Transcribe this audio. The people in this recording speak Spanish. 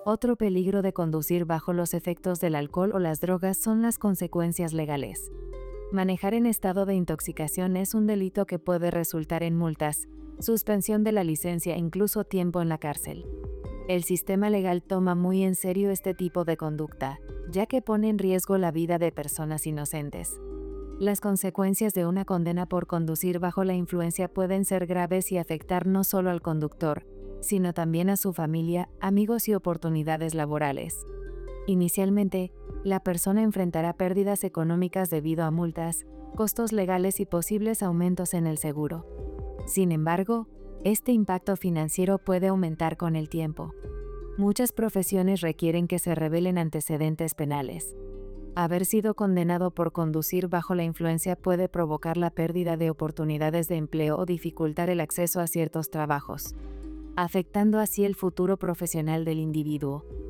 Otro peligro de conducir bajo los efectos del alcohol o las drogas son las consecuencias legales. Manejar en estado de intoxicación es un delito que puede resultar en multas, suspensión de la licencia e incluso tiempo en la cárcel. El sistema legal toma muy en serio este tipo de conducta, ya que pone en riesgo la vida de personas inocentes. Las consecuencias de una condena por conducir bajo la influencia pueden ser graves y afectar no solo al conductor, sino también a su familia, amigos y oportunidades laborales. Inicialmente, la persona enfrentará pérdidas económicas debido a multas, costos legales y posibles aumentos en el seguro. Sin embargo, este impacto financiero puede aumentar con el tiempo. Muchas profesiones requieren que se revelen antecedentes penales. Haber sido condenado por conducir bajo la influencia puede provocar la pérdida de oportunidades de empleo o dificultar el acceso a ciertos trabajos, afectando así el futuro profesional del individuo.